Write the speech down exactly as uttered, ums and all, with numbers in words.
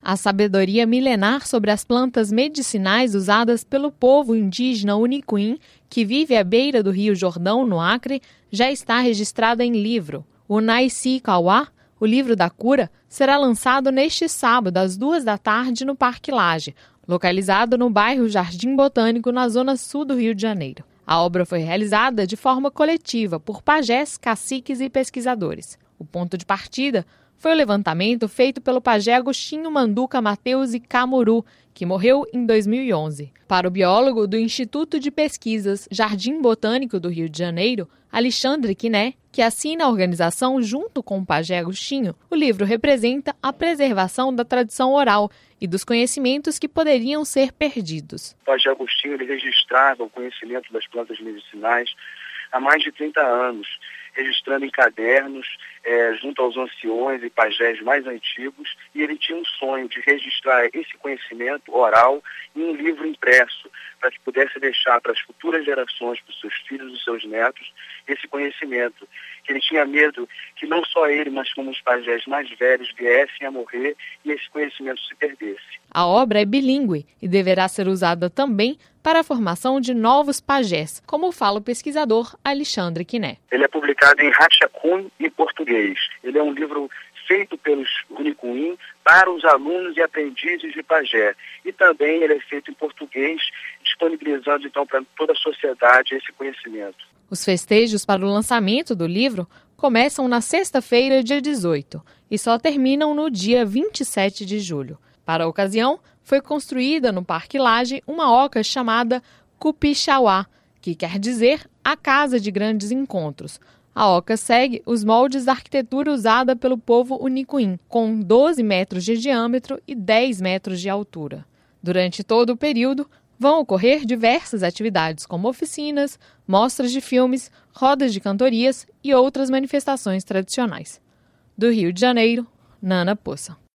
A sabedoria milenar sobre as plantas medicinais usadas pelo povo indígena Unicuim, que vive à beira do Rio Jordão, no Acre, já está registrada em livro. O Naici Kauá, o livro da cura, será lançado neste sábado, às duas da tarde, no Parque Lage, localizado no bairro Jardim Botânico, na zona sul do Rio de Janeiro. A obra foi realizada de forma coletiva por pajés, caciques e pesquisadores. O ponto de partida foi o levantamento feito pelo pajé Agostinho Manduca Mateus e Camuru, que morreu em dois mil e onze. Para o biólogo do Instituto de Pesquisas Jardim Botânico do Rio de Janeiro, Alexandre Quiné, que assina a organização junto com o pajé Agostinho, o livro representa a preservação da tradição oral e dos conhecimentos que poderiam ser perdidos. O pajé Agostinho ele registrava o conhecimento das plantas medicinais há mais de trinta anos, registrando em cadernos, é, junto aos anciões e pajés mais antigos, e ele tinha um sonho de registrar esse conhecimento oral em um livro impresso, para que pudesse deixar para as futuras gerações, para os seus filhos e seus netos, esse conhecimento. Que ele tinha medo que não só ele, mas como os pajés mais velhos viessem a morrer e esse conhecimento se perdesse. A obra é bilíngue e deverá ser usada também para a formação de novos pajés, como fala o pesquisador Alexandre Quiné. Ele é publicado em Rachacun e português. Ele é um livro feito pelos Unicuim para os alunos e aprendizes de pajé. E também ele é feito em português, disponibilizando então para toda a sociedade esse conhecimento. Os festejos para o lançamento do livro começam na sexta-feira, dia dezoito, e só terminam no dia vinte e sete de julho. Para a ocasião, foi construída no Parque Lage uma oca chamada Cupixauá, que quer dizer a Casa de Grandes Encontros. A oca segue os moldes da arquitetura usada pelo povo Unicuim, com doze metros de diâmetro e dez metros de altura. Durante todo o período, vão ocorrer diversas atividades, como oficinas, mostras de filmes, rodas de cantorias e outras manifestações tradicionais. Do Rio de Janeiro, Nana Poça.